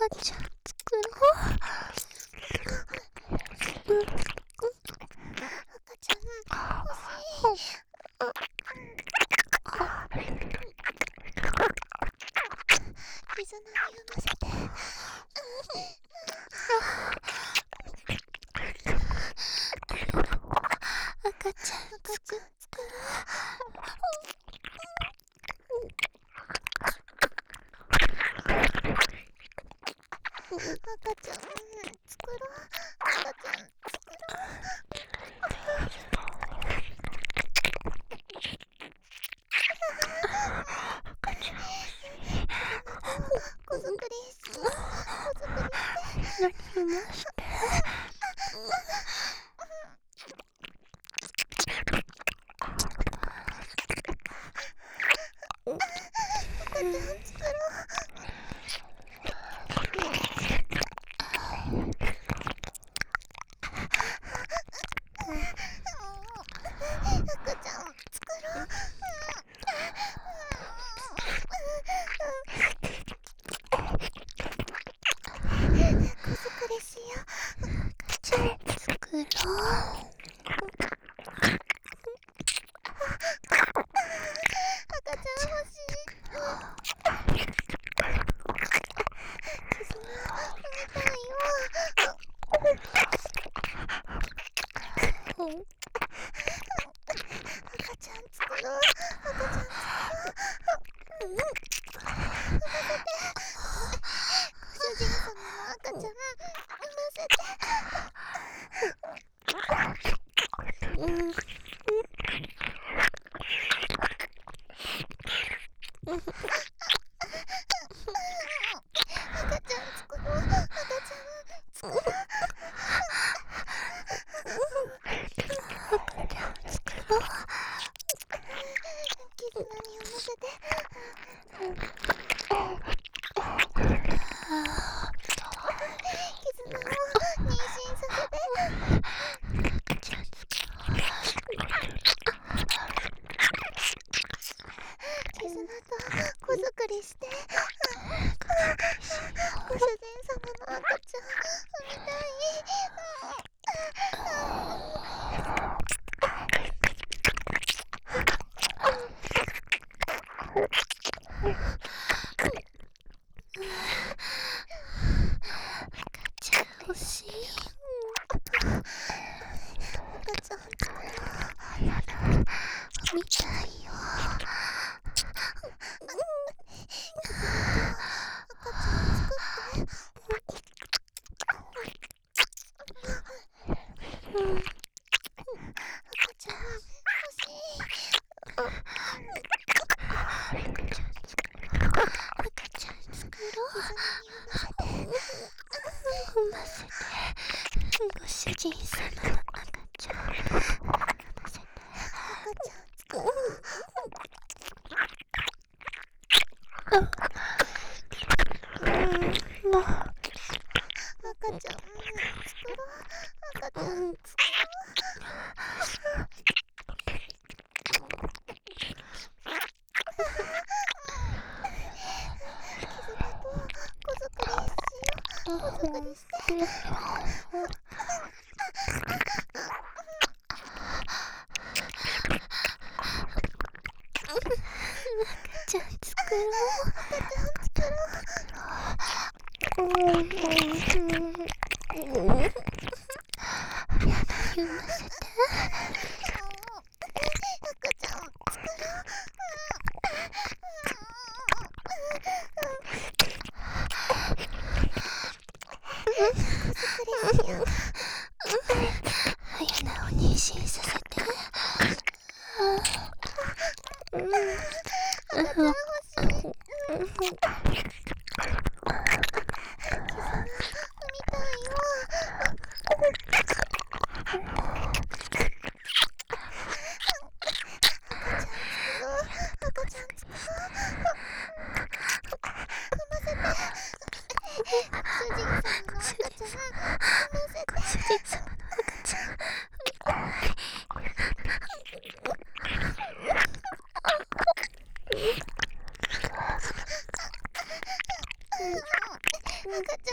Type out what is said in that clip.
赤ちゃん作ろう。赤ちゃん欲しい。水飲みをませて。赤ちゃん作ろう。赤ちゃん作ろう。赤ちゃん作ろう。子作りして。何しまして。赤ちゃん作ろう。赤ちゃん作ろう。子作りしよう。赤ちゃん作ろう。赤ちゃん欲しい。絆産みたいよ。赤ちゃん作ろう。赤ちゃん作ろう。産ませて。ご主人様の赤ちゃん産ませて。赤ちゃん作ろう。赤ちゃん作ろう。絆に産ませて。絆を妊娠させて。赤ちゃん作ろう。絆と子作りして。ご主人様の赤ちゃん産みたい。赤ちゃん欲しい。赤ちゃん作ろう。見たいよ。赤ちゃん作って。赤ちゃん欲しい。赤ちゃん作ろう。絆に産ませて。ご主人様の赤ちゃん産ませて。赤ちゃん作ろう。赤ちゃん作ろう。赤ちゃん作ろう。絆と子作りしよう。子作りして。赤ちゃん作ろう。赤ちゃん作ろう。産ませて。赤ちゃん作ろう。子作りしよう。早菜を妊娠させて。赤ちゃん欲しい。絆産みたいよ。赤ちゃん作ろう。産ませて。主人様の赤ちゃん産ませて。主人様の赤ちゃん。赤ち